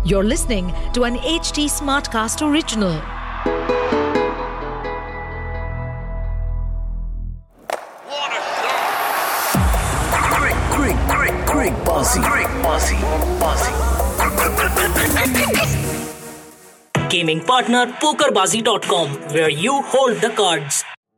You're listening to an HT Smartcast original. Greg Bossy. Gaming partner PokerBazi.com, where you hold the cards.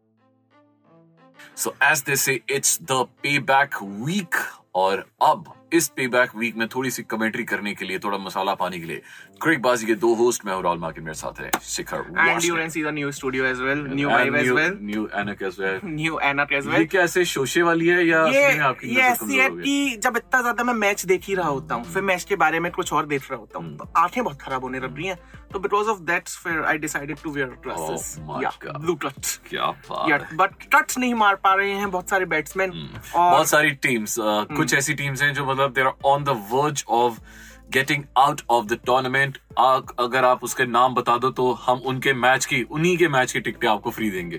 So as they say, it's the payback week. और अब इस payback week में थोड़ी सी commentary करने के लिए, थोड़ा मसाला पाने के लिए क्रिक बाजी के दो होस्ट मैं हूं राहुल मार्किन, मेरे साथ है शिखर and you can see the new studio as well, new vibe as well, new Anak as well. ये कैसे शोशे वाली है या आपकी कि जब इतना ज्यादा मैं मैच देख ही रहा होता हूँ, फिर मैच के बारे में कुछ और देख रहा होता हूँ, तो आंखें बहुत खराब होने लग रही हैं, तो बिकॉज ऑफ दैट फिर I decided to wear glasses, blue clutch. क्या बात, बट क्लच नहीं मार पा रहे हैं बहुत सारे बैट्समैन और बहुत सारी टीम्स, कुछ ऐसी टीम्स हैं जो मतलब they are on the verge of getting out of the tournament. अगर आप उसके नाम बता दो तो हम उन्हीं के मैच की टिकटें आपको फ्री देंगे.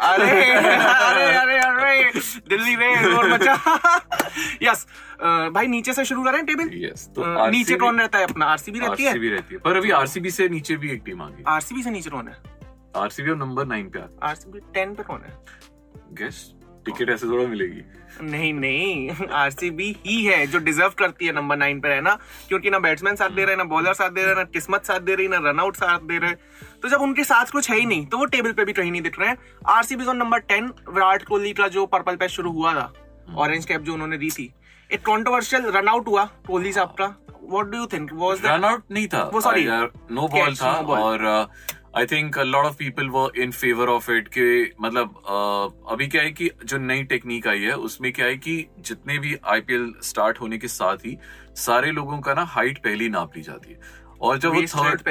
अरे दिल्ली में और बचा. यस भाई, नीचे से शुरू करें टेबल. यस, तो नीचे कौन रहता है अपना? आरसीबी रहती है, पर अभी आरसीबी से नीचे भी एक टीम आ गई. आरसीबी से नीचे कौन है? आरसीबी नंबर 9 पे. आरसीबी 10 पे कौन है? गेस, टिकट ऐसे थोड़ा मिलेगी. नहीं, आरसीबी ही है जो डिजर्व करती है नंबर 9 पे रहना, क्योंकि ना बैट्समैन साथ दे रहे, ना बॉलर साथ दे रहे, ना किस्मत साथ दे रही, ना रनआउट साथ दे रहे. तो जब उनके साथ कुछ है ही नहीं, तो वो टेबल पे भी कहीं नहीं दिख रहे हैं. RCB on number 10. Virat Kohli का जो पर्पल पैच शुरू हुआ था, ऑरेंज कैप जो उन्होंने दी थी, एक कंट्रोवर्शियल रनआउट हुआ कोहली साहब का. What do you think? Was that run out? नहीं था, वो सॉरी नो बॉल था. और I think a lot of people were in favor of it कि मतलब अभी क्या है कि जो नई टेक्निक आई है उसमें क्या है कि जितने भी आईपीएल स्टार्ट होने के साथ ही सारे लोगों का ना हाइट पहले नाप ली जाती है, और जब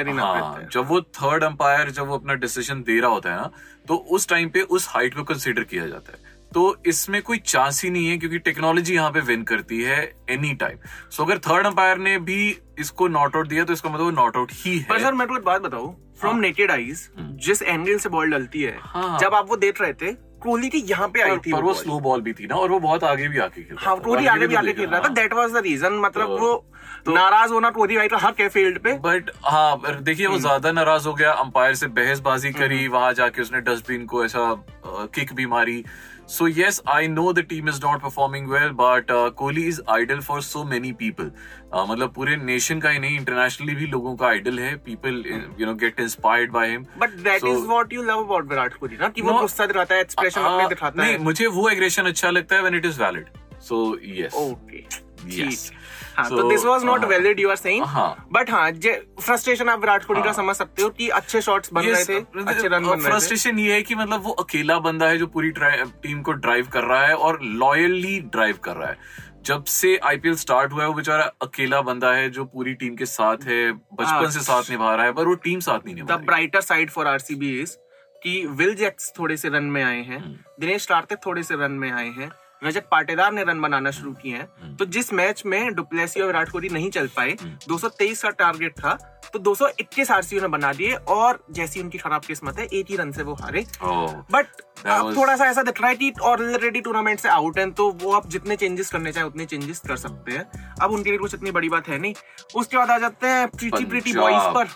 वो थर्ड अंपायर जब वो अपना डिसीजन दे रहा होता है ना, तो उस टाइम पे उस हाइट को कंसिडर किया जाता है. तो इसमें कोई चांस ही नहीं है, क्योंकि टेक्नोलॉजी यहाँ पे विन करती है एनी टाइम. सो अगर थर्ड अंपायर ने भी इसको नॉट आउट दिया तो इसका मतलब नॉट आउट ही है. पर सर मैं तो एक बात बताऊं, फ्रॉम नेकेड आईज जिस एंगल से बॉल डलती है, जब आप वो देख रहे थे, कोहली की यहाँ पे आई थी, पर वो स्लो बॉल भी थी ना, और वो बहुत आगे भी आके खेल रहा था. कोहली आगे भी आके खेल रहा था. That was the reason. मतलब वो नाराज होना कोहली भाई का हक है फील्ड पे. बट हाँ, देखिए वो ज्यादा नाराज हो गया, अंपायर से बहसबाजी करी, वहां जाके उसने डस्टबिन को ऐसा किक भी मारी. So yes, I know the team is not performing well, but Kohli is idol for so many people. मतलब पूरे नेशन का ही नहीं, इंटरनेशनली भी लोगों का आइडल है. People get inspired by him. But that is what you love about Virat Kohli ना, कि वो गुस्सा दिखाता है, एक्सप्रेशन अपने दिखाता है. नहीं, मुझे वो एग्रेशन अच्छा लगता है when it is valid. So yes. Okay. Yes. हाँ, तो this was not valid you are saying. But हाँ, फ्रस्ट्रेशन आप विराट कोहली का समझ सकते हो कि अच्छे शॉट्स बन रहे थे, अच्छे रन बन रहे थे. फ्रस्ट्रेशन ये है कि मतलब वो अकेला बंदा है जो पूरी टीम को ड्राइव कर रहा है और लॉयली ड्राइव कर रहा है. जब से आईपीएल स्टार्ट हुआ है वो बेचारा अकेला बंदा है जो पूरी टीम के साथ है, बचपन से साथ निभा रहा है, पर वो टीम साथ नहीं निभा रही. The brighter side for RCB is कि विल जैक्स थोड़े से रन में आए हैं, दिनेश कार्तिक थोड़े से रन में आए हैं, रजत पाटीदार ने रन बनाना शुरू किए हैं. तो जिस मैच में डुप्लेसी और विराट कोहली नहीं चल पाए, 223 का टारगेट था, तो 221 आरसीबी ने बना दिए, और जैसी उनकी खराब किस्मत है, 1 ही रन से वो हारे. बट थोड़ा सा ऐसा दिख रहा है कि ऑलरेडी टूर्नामेंट से आउट है, तो वो आप जितने चेंजेस करने चाहे उतने चेंजेस कर सकते हैं. अब उनके लिए कुछ इतनी बड़ी बात है नहीं. उसके बाद आ जाते हैं प्रीटी बॉयज पर.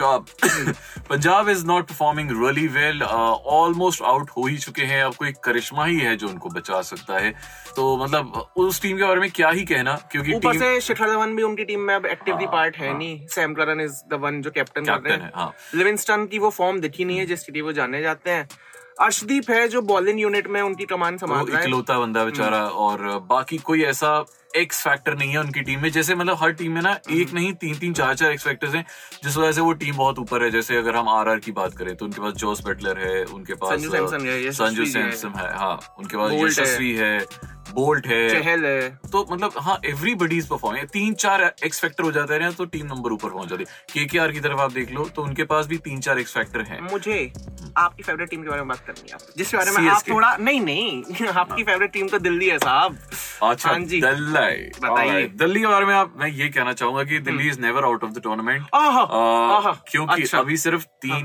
Punjab is not performing really well. Almost out हो ही चुके हैं. अब कोई करिश्मा ही है जो उनको बचा सकता है. तो मतलब उस टीम के बारे में क्या ही कहना, क्योंकि ऊपर से शिखर धवन भी उनकी टीम में अब एक्टिवली पार्ट है नहीं. Sam Curran is the one जो कैप्टन कर रहे हैं. लिविंगस्टन की वो फॉर्म दिखी नहीं है जिसके लिए वो जाने जाते हैं. अर्शदीप है जो बॉलिंग यूनिट में उनकी कमान संभाल रहा है, इकलौता बंदा बेचारा. और बाकी कोई ऐसा एक्स फैक्टर नहीं है उनकी टीम में. जैसे मतलब हर टीम में ना एक नहीं 3-3 4-4 एक्स फैक्टर्स हैं, जिस वजह से वो टीम बहुत ऊपर है. जैसे अगर हम आरआर की बात करें तो उनके पास जोस बटलर है, उनके पास संजू सैमसन है, हाँ, उनके पास यशस्वी है, बोल्ट है, चहल है. तो मतलब हाँ, everybody is performing. 3-4 X factor हो जाते हैं तो टीम नंबर ऊपर पहुंच जाती है. केकेआर की तरफ आप देख लो तो उनके पास भी 3-4 एक्स फैक्टर हैं. मुझे आपकी फेवरेट टीम के बारे में बात करनी है, जिसके बारे में आप थोड़ा नहीं आपकी फेवरेट टीम तो दिल्ली है साहब. अच्छा, दिल्ली बताइए. दिल्ली के बारे में मैं ये कहना चाहूंगा कि Delhi is never out of the tournament, क्योंकि अभी सिर्फ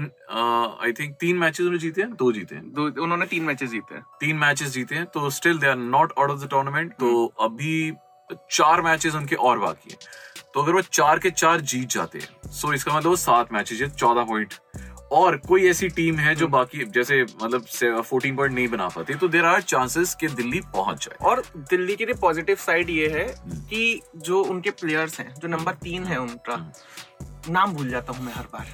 3 मैचेस उन्होंने जीते हैं, 2 जीते हैं. उन्होंने 3 मैचेस जीते हैं, तो still they are not out of the tournament. तो अभी 4 मैचेस उनके और बाकी हैं. तो अगर वो 4 के 4 जीत जाते हैं सो इसका मतलब 7 मैचेस है, 14 पॉइंट। और कोई ऐसी टीम है जो बाकी जैसे मतलब 14 पॉइंट नहीं बना पाती, तो देयर आर चांसेस कि दिल्ली पहुंच जाए। और दिल्ली की पॉजिटिव साइड ये है कि जो उनके प्लेयर्स हैं, जो नंबर 3 है उनका नाम भूल जाता हूँ मैं हर बार,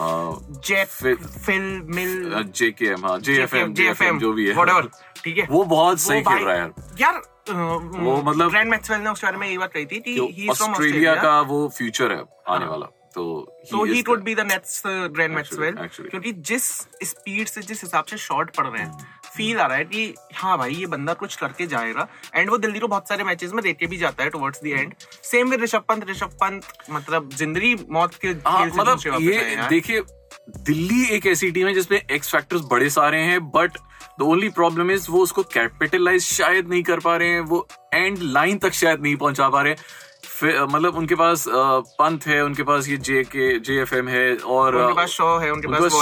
JFM जो भी है, whatever, ठीक है, वो बहुत सही खेल रहा है यार। वो मतलब ग्रैंड मैक्सवेल ने उस बारे में ये बात कही थी कि ऑस्ट्रेलिया का वो फ्यूचर है आने वाला, तो ही would be the next grand Maxwell, actually. क्योंकि जिस स्पीड से, जिस हिसाब से शॉट पड़ रहे हैं, फील आ रहा है कि हाँ भाई ये बंदा कुछ करके जाएगा। एंड वो दिल्ली को बहुत सारे मैचेस में देके भी जाता है towards the end. Same with Rishabh Pant मतलब जिंदगी मौत के खेल से मतलब ये देखिए, दिल्ली एक ऐसी टीम है जिसमें एक्स फैक्टर्स बड़े सारे हैं, but the only problem is वो उसको कैपिटलाइज शायद नहीं कर पा रहे हैं, वो एंड लाइन तक शायद नहीं पहुंचा पा रहे हैं। मतलब उनके पास पंत है, उनके पास ये JFM है, और उनके पास शॉ है, उनके पास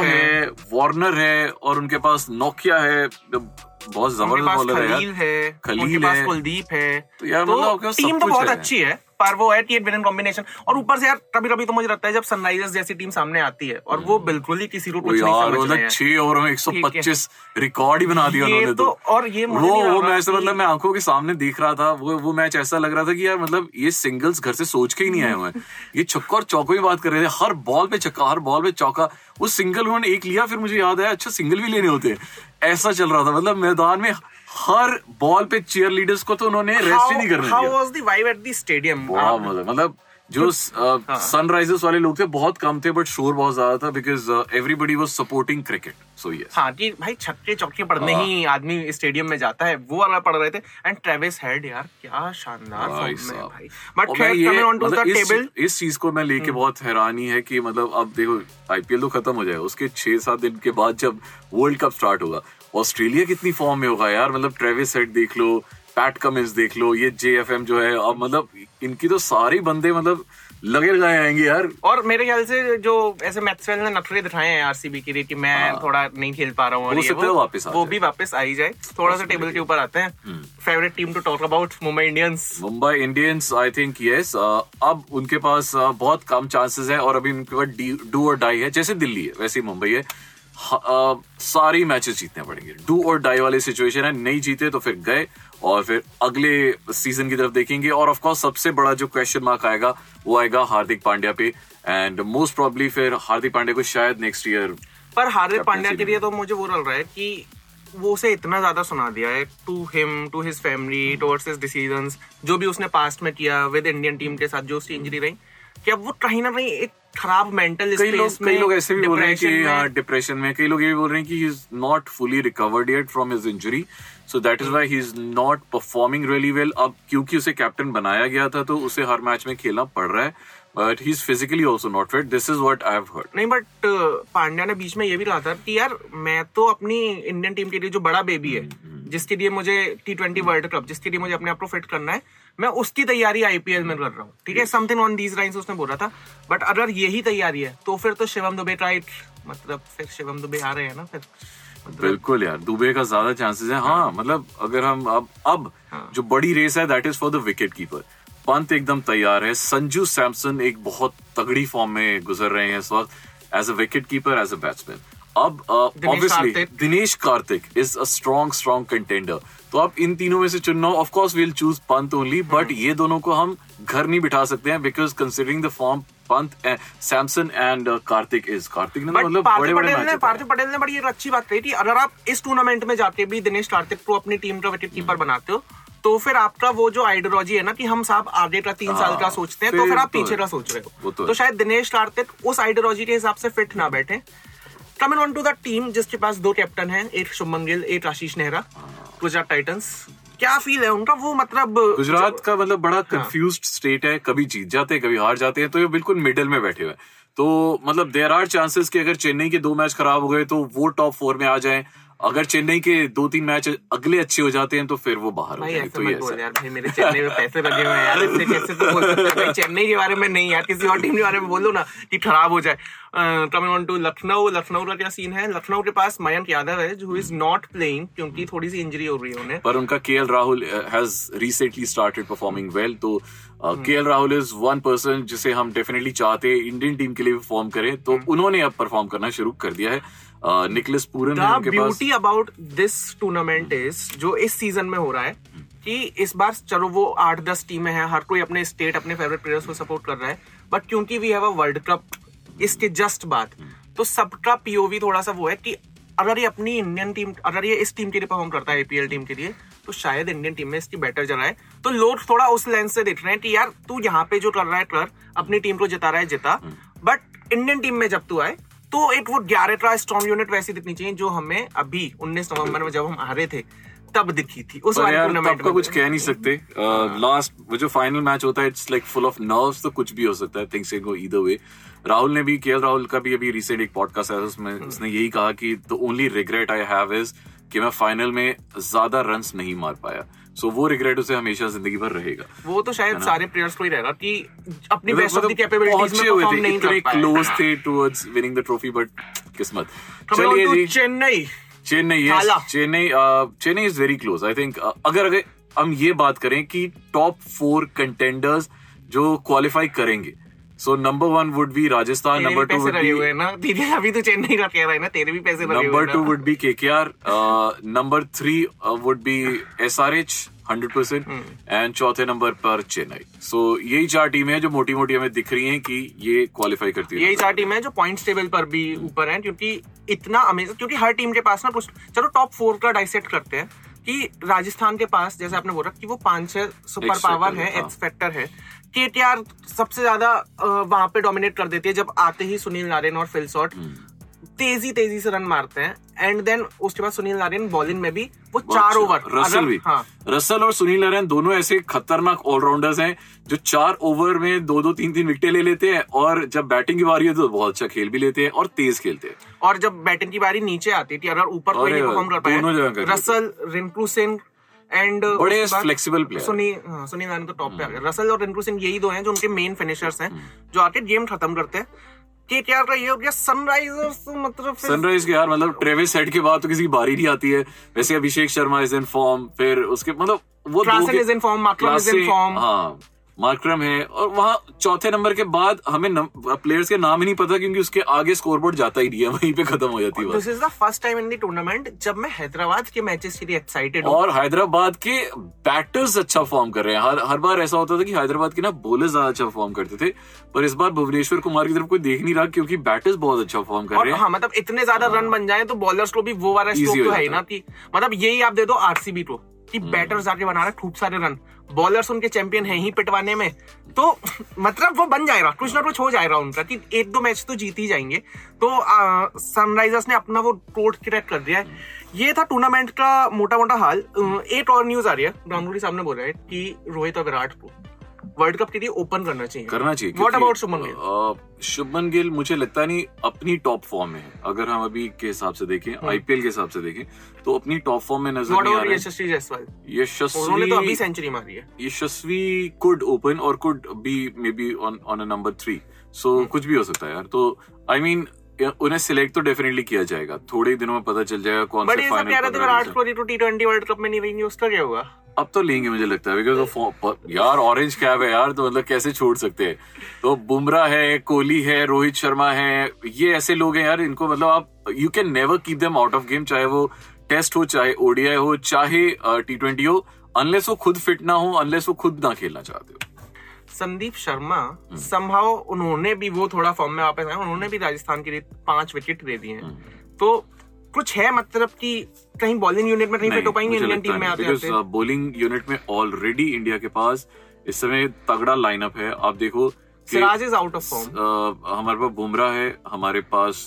वार्नर है, और उनके पास नोकिया है, बहुत जबरदस्त बॉलर है, उनके पास कुलदीप है। तो यार मतलब टीम तो बहुत अच्छी है, पर वो है कि विन कॉम्बिनेशन। और ऊपर से यार कभी कभी तो मुझे लगता है जब सनराइजर्स जैसी टीम सामने आती है और वो बिल्कुल ही किसी को कुछ नहीं समझ रहे हैं, 6 ओवर में 125 रिकॉर्ड ही बना दिया उन्होंने। तो और ये वो मैच मतलब मैं आंखों के सामने देख रहा था, वो मैच ऐसा लग रहा था कि यार मतलब ये सिंगल्स घर से सोच के ही नहीं आए हुए हैं, ये छक्का और चौको की बात कर रहे थे, हर बॉल पे छक्का, हर बॉल पे चौका। वो सिंगल उन्होंने एक लिया, फिर मुझे याद आया अच्छा सिंगल भी लेने होते हैं, ऐसा चल रहा था। मतलब मैदान में हर बॉल पे चीयर लीडर्स को तो उन्होंने रेस्ट ही नहीं करने दिया। How was the vibe at the stadium? मतलब जो सनराइजर्स वाले लोग थे बहुत कम थे, बट शोर बहुत ज्यादा था, because everybody was supporting cricket. So yes, हाँ कि भाई छक्के चौके पड़ने ही आदमी स्टेडियम में जाता है, वो वाला पड़ रहे थे। एंड ट्रेविस हेड यार क्या शानदार फॉर्म में भाई। But coming on to the table, इस चीज को मैं लेके बहुत हैरानी है कि मतलब अब देखो IPL तो खत्म हो जाएगा, उसके 6-7 दिन के बाद जब वर्ल्ड कप स्टार्ट होगा, ऑस्ट्रेलिया कितनी फॉर्म में होगा यार। मतलब ट्रेविस हेड देख लो, पैट कमिंस देख लो, ये JFM जो है, अब मतलब इनकी तो सारे बंदे मतलब लगे लगाए आएंगे यार। और मेरे ख्याल से जो ऐसे मैक्सवेल ने नखरे दिखाए हैं RCB के लिए कि मैं थोड़ा नहीं खेल पा रहा हूँ, वो भी वापस आ ही जाए। थोड़ा सा टेबल के ऊपर आते हैं। Favourite team to talk about, Mumbai Indians I think yes. अब उनके पास बहुत कम चांसेस है, और अभी उनके पास डू और डाई है, जैसे दिल्ली है वैसे ही मुंबई है। सारी मैचेस जीतने पड़ेंगे, डू और डाई वाली सिचुएशन है। नहीं जीते तो फिर गए, और फिर अगले सीजन की तरफ देखेंगे। और ऑफ कोर्स सबसे बड़ा जो क्वेश्चन मार्क आएगा वो आएगा हार्दिक पांड्या पे, एंड मोस्ट प्रोबेबली फिर हार्दिक पांड्या को शायद नेक्स्ट ईयर। पर हार्दिक पांड्या के लिए तो मुझे वो लग रहा है कि वो उसे इतना ज्यादा सुना दिया है, to him, to his family, towards his decisions, जो भी उसने पास्ट में किया विद इंडियन टीम के साथ, जो उसकी इंजरी रही, कि अब वो कहीं ना कहीं एक खराब मेंटल स्पेस में, कई लोग ऐसे भी बोल रहे हैं कि डिप्रेशन में, कई लोग ये भी बोल रहे हैं कि he is not fully recovered yet from his injury, so that is why he is not performing really well. अब क्योंकि उसे कैप्टन बनाया गया था तो उसे हर मैच में खेलना पड़ रहा है, but he is physically also not fit, this is what I have heard. नहीं, बट पांड्या ने बीच में ये भी कहा था कि यार मैं तो अपनी इंडियन टीम के लिए जो बड़ा बेबी है, जिसके लिए मुझे T20 वर्ल्ड कप, जिसके लिए मुझे अपने आप को फिट करना है, मैं उसकी तैयारी IPL में कर रहा हूँ, ठीक है, समथिंग ऑन दीज लाइंस उसने बोला था। बट अगर यही तैयारी है तो फिर तो शिवम दुबे राइट, मतलब फिर शिवम दुबे आ रहे हैं ना फिर, बिल्कुल यार, दुबे का ज्यादा चांसेस है। हाँ मतलब अगर हम अब जो बड़ी रेस है that is for the wicket keeper. Pant एकदम तैयार है, संजू सैमसन एक बहुत तगड़ी फॉर्म में गुजर रहे हैं इस वक्त, as a wicket keeper, as a batsman. अब obviously Dinesh Karthik is a strong contender, तो अब इन तीनों में से चुनना, of course we'll choose Pant only, but ये दोनों को हम घर नहीं बिठा सकते हैं, because considering the form Pant, Samson and Karthik ने मतलब पार्थिव पटेल ने बड़ी अच्छी बात कही थी, अगर आप इस टूर्नामेंट में जाके भी दिनेश कार्तिक को अपनी टीम का विकेट कीपर बनाते हो, तो फिर आपका वो जो आइडियोलॉजी है ना कि हम साहब आगे का 3 साल का सोचते हैं, तो फिर आप पीछे का सोच रहे हो, तो शायद दिनेश कार्तिक उस आइडियोलॉजी के हिसाब से फिट ना बैठे। Coming on to the team, जिसके पास 2 कैप्टन हैं, एक शुभमन गिल, एक आशीष नेहरा, गुजरात टाइटंस, क्या फील है उनका? वो मतलब गुजरात का मतलब बड़ा कंफ्यूज्ड स्टेट है, कभी जीत जाते हैं कभी हार जाते हैं, तो ये बिल्कुल मिडिल में बैठे हुए हैं। तो मतलब देयर आर चांसेस कि अगर चेन्नई के 2 मैच खराब हो गए तो वो टॉप 4 में आ जाएं, अगर चेन्नई के 2-3 मैच अगले अच्छे हो जाते हैं तो फिर वो बाहर हो भाई जाएंगे। ऐसे तो मत ये बोल ऐसा यार भाई, मेरे चेन्नई में पैसे लगे हुए हैं यार, इससे कैसे तू बोल सकता है भाई चेन्नई के बारे में नहीं यार, किसी और टीम के बारे में बोलो ना कि खराब हो जाए। कमिंग ऑन टू लखनऊ का क्या सीन है? लखनऊ के पास मयंक यादव है जो इज नॉट प्लेइंग क्योंकि थोड़ी सी इंजरी हो रही है उन्हें, पर उनका KL Rahul has recently started performing well. तो KL Rahul is one person जिसे हम डेफिनेटली चाहते हैं इंडियन टीम के लिए परफॉर्म करें, तो उन्होंने अब परफॉर्म करना शुरू कर दिया है। निकोलस पूरन है उनके पास। Beauty about this tournament is जो इस सीजन में हो रहा है कि इस बार चलो वो 8-10 टीमें हैं, हर कोई अपने स्टेट अपने फेवरेट प्लेयर्स को सपोर्ट कर रहा है, बट क्योंकि we have a world cup इसके जस्ट बाद, तो सबका पीओवी थोड़ा सा वो है कि अगर ये अपनी इंडियन टीम, अगर ये इस टीम के लिए परफॉर्म करता है आईपीएल टीम के लिए, तो शायद इंडियन टीम में इसकी बेटर जगह है। तो लोग थोड़ा उस लेंस से देख रहे हैं कि यार तू यहाँ पे जो कर रहा है कर, अपनी टीम को जिता रहा है जिता, बट इंडियन टीम में जब तू आए तो एक वो 11 स्ट्रॉन्ग यूनिट वैसी दिखनी चाहिए जो हमें अभी 19 नवंबर में जब हम हारे थे तब दिखी थी उस वाले टूर्नामेंट में। कुछ कह नहीं सकते। लास्ट वो जो फाइनल मैच होता है it's like full of nerves, तो कुछ भी हो सकता है, things can go either way. Rahul ने भी, केएल राहुल का भी अभी रिसेंट एक पॉडकास्ट आया उसमें उसने यही कहा कि the only regret I have is कि मैं फाइनल में ज्यादा रन्स नहीं मार पाया। सो वो रिग्रेट उसे हमेशा जिंदगी भर रहेगा। वो तो शायद सारे प्लेयर्स को ही रहेगा कि अपनी बेस्ट ऑफ द कैपेबिलिटीज में परफॉर्म नहीं कर पाए, क्लोज थे towards winning the trophy, but किस्मत। चलिए जी, Chennai is very close. I think अगर हम ये बात करें कि टॉप 4 कंटेंडर्स जो क्वालिफाई करेंगे, so number 1 would be Rajasthan, number 2 would be ना दीदी, अभी तो चेन्नई का कह रहा है ना, तेरे भी पैसे लगे हुए हैं। Number 2 would be KKR, number 3 would be SRH 100%, and चौथे नंबर पर चेन्नई। सो यही 4 टीमें हैं जो मोटी मोटी हमें दिख रही हैं कि ये क्वालिफाई करती है। यही 4 टीमें हैं जो पॉइंट्स टेबल पर भी ऊपर हैं, क्योंकि इतना अमेजिंग, क्योंकि हर टीम के पास ना कुछ, चलो टॉप 4 का डाइसेक्ट करते हैं कि राजस्थान के पास जैसे आपने बोला कि वो 5-6 सुपर पावर है, एक्स फैक्टर है। केटीआर सबसे ज्यादा वहां पे डोमिनेट कर देती है जब आते ही सुनील नारायण और फिल शॉट तेजी से रन मारते हैं, एंड देन उसके बाद सुनील नारायण बॉलिंग में भी वो 4 ओवर, रसल भी, हाँ, रसल और सुनील नारायण दोनों ऐसे खतरनाक ऑलराउंडर्स हैं जो 4 ओवर में 2-2, 3-3 विकेटें ले लेते हैं, और जब बैटिंग की बारी है तो बहुत अच्छा खेल भी लेते हैं और तेज खेलते हैं। और जब बैटिंग की बारी नीचे आती थी, अगर ऊपर कोई नहीं परफॉर्म कर पाया, रसल, रिंकू सिंह एंड बड़े फ्लेक्सिबल प्लेयर, सुनील नारायण तो टॉप पे आ गए। रसल और रिंकू सिंह यही 2 हैं जो उनके मेन फिनिशर्स हैं, जो आके गेम खत्म करते हैं। केकेआर का ये हो गया सनराइजर्स, मतलब सनराइज के यार, मतलब ट्रेविस हेड के बाद तो किसी की बारी नहीं आती है। वैसे Abhishek Sharma is in form, फिर उसके मतलब वो Klaasen is in form, Markram is in form, हाँ मार्करम है, और वहां चौथे नंबर के बाद हमें प्लेयर्स के नाम ही नहीं पता क्योंकि उसके आगे स्कोरबोर्ड जाता ही नहीं है, वहीं पे खत्म हो जाती है। This is the first time in the tournament जब मैं हैदराबाद के मैचेस के लिए एक्साइटेड हूं, और हैदराबाद के बैटर्स अच्छा फॉर्म कर रहे हैं। हर बार ऐसा होता था कि हैदराबाद के ना बॉलर्स ज्यादा अच्छा फॉर्म करते थे, पर इस बार भुवनेश्वर कुमार की तरफ कोई देख नहीं रहा क्योंकि बैटर्स बहुत अच्छा फॉर्म कर रहे हैं। हाँ, मतलब इतने ज्यादा रन बन जाए तो बॉलर्स को भी वो वाला स्ट्रोक तो है ही ना कि मतलब यही आप दे दो आरसीबी को कि बैटर्स आके बना रहे खूब सारे रन, बॉलर्स उनके चैंपियन है ही पिटवाने में, तो मतलब वो बन जाएगा, कुछ ना कुछ हो जाएगा उनका कि 1-2 मैच तो जीत ही जाएंगे। तो सनराइजर्स ने अपना वो कोड क्रैक कर दिया है। ये था टूर्नामेंट का मोटा मोटा हाल। एक और न्यूज आ रही है, गांगुली साहब ने बोला है कि रोहित और विराट को वर्ल्ड कप के लिए ओपन करना चाहिए। What about Shubman Gill? शुभमन गिल मुझे लगता नहीं अपनी टॉप फॉर्म में है। अगर हम अभी के हिसाब से देखें, आईपीएल के हिसाब से देखें, तो अपनी टॉप फॉर्म में नजर नहीं आ रहा है। यशस्वी जायसवाल, उन्होंने तो अभी सेंचुरी मारी है। यशस्वी कुड ओपन और could be may be on a number 3, so कुछ भी हो सकता है यार। तो आई मीन उन्हें सिलेक्ट तो डेफिनेटली किया जाएगा, थोड़े दिनों में पता चल जाएगा कौन से फाइनल। विराट कोहली तो T20 वर्ल्ड कप में नहीं रहेंगे, उसका क्या होगा? अब तो लेंगे मुझे लगता है, बिकॉज यार ऑरेंज कैप है यार, तो मतलब कैसे छोड़ सकते हैं। तो बुमराह है, कोहली है, रोहित शर्मा है, ये ऐसे लोग हैं यार, इनको मतलब आप you can never keep them out of game, चाहे वो टेस्ट हो, चाहे ओडीआई हो, चाहे T20 हो, अनलेस वो खुद फिट ना हो, अनलेस वो खुद ना खेलना चाहते हो। संदीप शर्मा संभव उन्होंने भी वो थोड़ा फॉर्म में वापस आए, उन्होंने भी राजस्थान के लिए 5 विकेट दे दिए हैं, तो कुछ है मतलब कि कहीं बॉलिंग यूनिट में नहीं फिट हो पाएंगे इंडियन टीम में आते। बॉलिंग यूनिट में ऑलरेडी इंडिया के पास इस समय तगड़ा लाइनअप है। आप देखो Siraj is out of form, हमारे पास बुमराह है, हमारे पास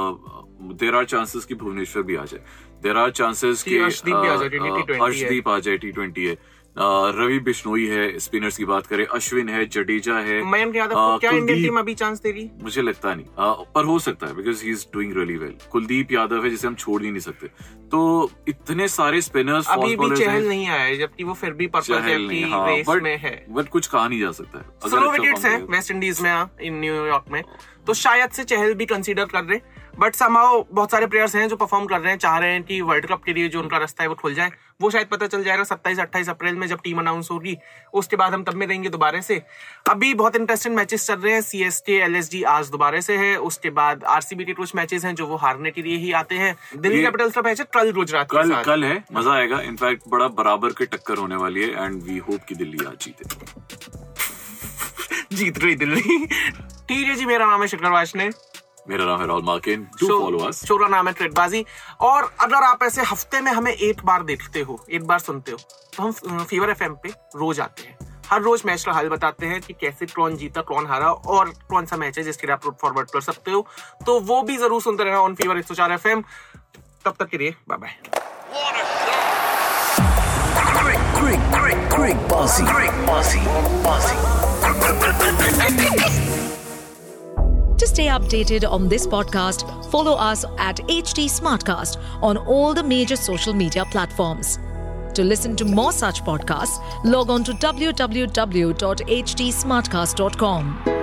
देयर आर चांसेस कि भुवनेश्वर भी आ जाए, देयर आर चांसेस कि अर्शदीप आ जाए T20 T20 है, रवि बिश्नोई है, स्पिनर्स की बात करें, अश्विन है, जडेजा है, मयंक यादव को क्या इंडियन टीम अभी चांस दे रही? मुझे लगता नहीं, पर हो सकता है because he is doing really well. Kuldeep Yadav है जिसे हम छोड़ ही नहीं सकते। तो इतने सारे स्पिनर्स, अभी भी चहल नहीं आया है, जबकि वो फिर भी पर्पल रेस में है, बट कुछ कहा नहीं जा सकता है। स्लो विकेट्स है वेस्ट इंडीज में, इन न्यूयॉर्क में, तो शायद से चहल भी कंसीडर कर रहे। बट समहाउ बहुत सारे प्लेयर्स हैं जो परफॉर्म कर रहे हैं, चाह रहे हैं कि वर्ल्ड कप के लिए जो उनका रास्ता है वो खुल जाए। वो शायद पता चल जाएगा 27-28 अप्रैल में जब टीम अनाउंस होगी, उसके बाद हम तब में देंगे दोबारा से। अभी बहुत इंटरेस्टिंग मैचेस चल रहे हैं। CSK LSG आज दोबारा से है, उसके बाद RCB के कुछ मैचेस हैं जो वो हारने के लिए ही आते हैं। दिल्ली कैपिटल्स का मैच है कल गुजरात के साथ। कल है, मजा आएगा। इनफैक्ट बड़ा बराबर के टक्कर होने वाली है एंड वी होप कि दिल्ली आज जीते। जीत रही दिल्ली। ठीक है जी, मेरा नाम है शिखर वाशने। मेरा नाम है राहुल मार्किन। Do follow us. शो का नाम है क्रिकबाजी। और अगर आप ऐसे हफ्ते में हमें एक बार देखते हो, एक बार सुनते हो, तो हम फीवर FM पे रोज आते हैं। हर रोज मैच का हाल बताते हैं कि कैसे कौन जीता, कौन हारा और कौन सा मैच है जिसके लिए आप फॉरवर्ड कर सकते हो। तो वो भी जरूर सुनते रहना ऑन फीवर 104 FM। तब तक के लिए bye bye. To stay updated on this podcast, follow us at HT Smartcast on all the major social media platforms. To listen to more such podcasts, log on to www.htsmartcast.com.